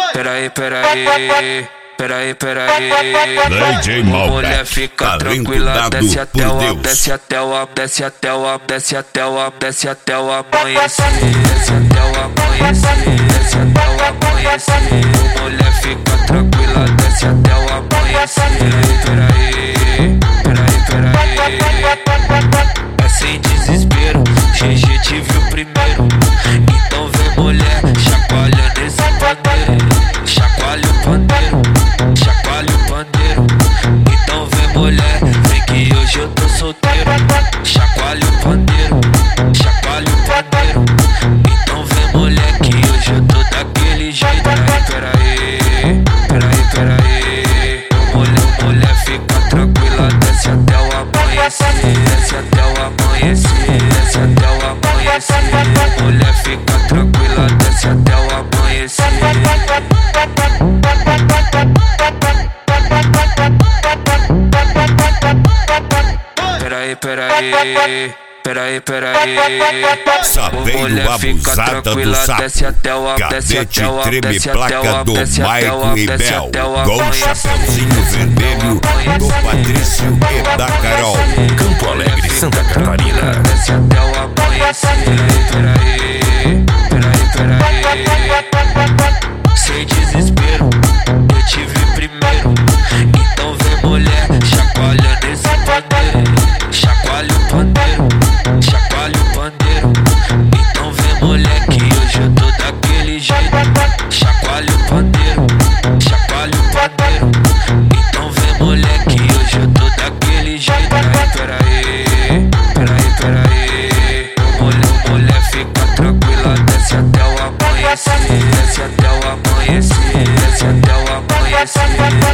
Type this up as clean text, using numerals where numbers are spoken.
Peraí, DJ Malbec, mulher fica talento tranquila, dado desce até por o Deus. desce até o desce até o desce até o desce até o amanhecer, desce até o amanhecer, desce até o amanhecer. Mulher fica tranquila, desce até o amanhecer. Peraí. É sem desespero, GG te viu primeiro. Então vem mulher, chacoalhando esse pandeiro. Chacoalha o pandeiro, chacoalha o pandeiro. Então vem mulher, vem que hoje eu tô solteiro. Chacoalha o pandeiro, chacoalha o pandeiro. Então vem mulher que hoje eu tô daquele jeito. Peraí. Mulher fica tranquila, desce até o amanhecer, desce até o amanhecer, desce até o amanhecer. Mulher fica tranquila, desce até o amanhecer. Peraí. Sabendo Mulher fica abusada do tranquila, sapo. desce até o Cadete treme placa do Maicon e Bel. Com chapeuzinho vermelho do Patrício e da Carol. Campo Alegre, Santa Catarina. Desce até o amanhecer. Peraí. Sem desespero, eu te vi primeiro. Então vem mulher, chacoalhando esse pandeiro. Chacoalha o pandeiro, chacoalha o pandeiro. Então vem mulher que hoje eu tô daquele jeito. Chacoalha o pandeiro, chacoalha o pandeiro. Então vem mulher que hoje eu tô daquele jeito. Peraí. Mulher fica tranquila, desce até o amanhecer, desce até o amanhecer, desce até o amanhecer.